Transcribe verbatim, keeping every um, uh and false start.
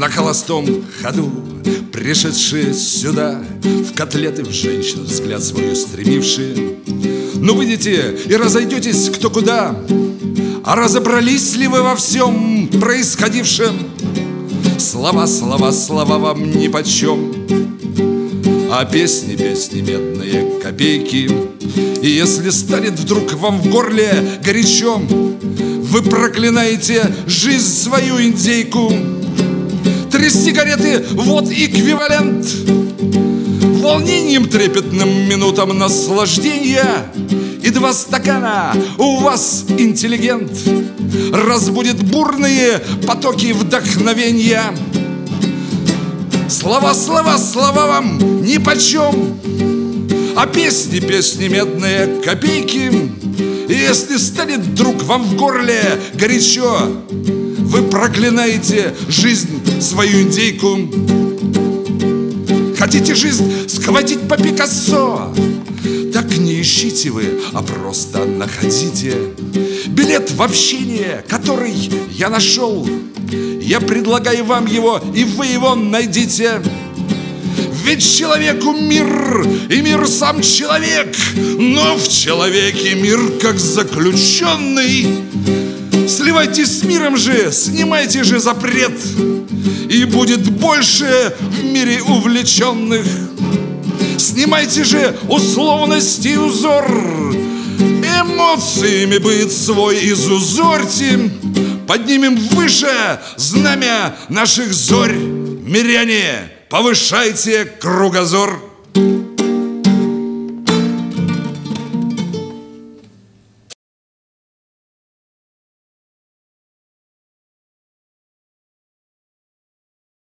на холостом ходу, пришедшие сюда, в котлеты, в женщин взгляд свой устремившие. Ну выйдете и разойдетесь кто куда, а разобрались ли вы во всем происходившем? Слова, слова, слова вам нипочем, а песни, песни, медные копейки. И если станет вдруг вам в горле горячо, вы проклинаете жизнь свою индейку. Три сигареты — вот эквивалент волнением, трепетным минутам наслаждения. И два стакана у вас, интеллигент, разбудит бурные потоки вдохновения. Слова, слова, слова вам нипочем, а песни, песни, медные копейки. И если станет вдруг вам в горле горячо, вы проклинаете жизнь свою индейку. Хотите жизнь схватить по Пикассо? Так не ищите вы, а просто находите билет в общение, который я нашел. Я предлагаю вам его, и вы его найдите. Ведь человеку мир, и мир сам человек, но в человеке мир как заключенный. Сливайтесь с миром же, снимайте же запрет, и будет больше в мире увлеченных. Снимайте же условности и узор, эмоциями быт свой изузорьте. Поднимем выше знамя наших зорь. Миряне, повышайте кругозор.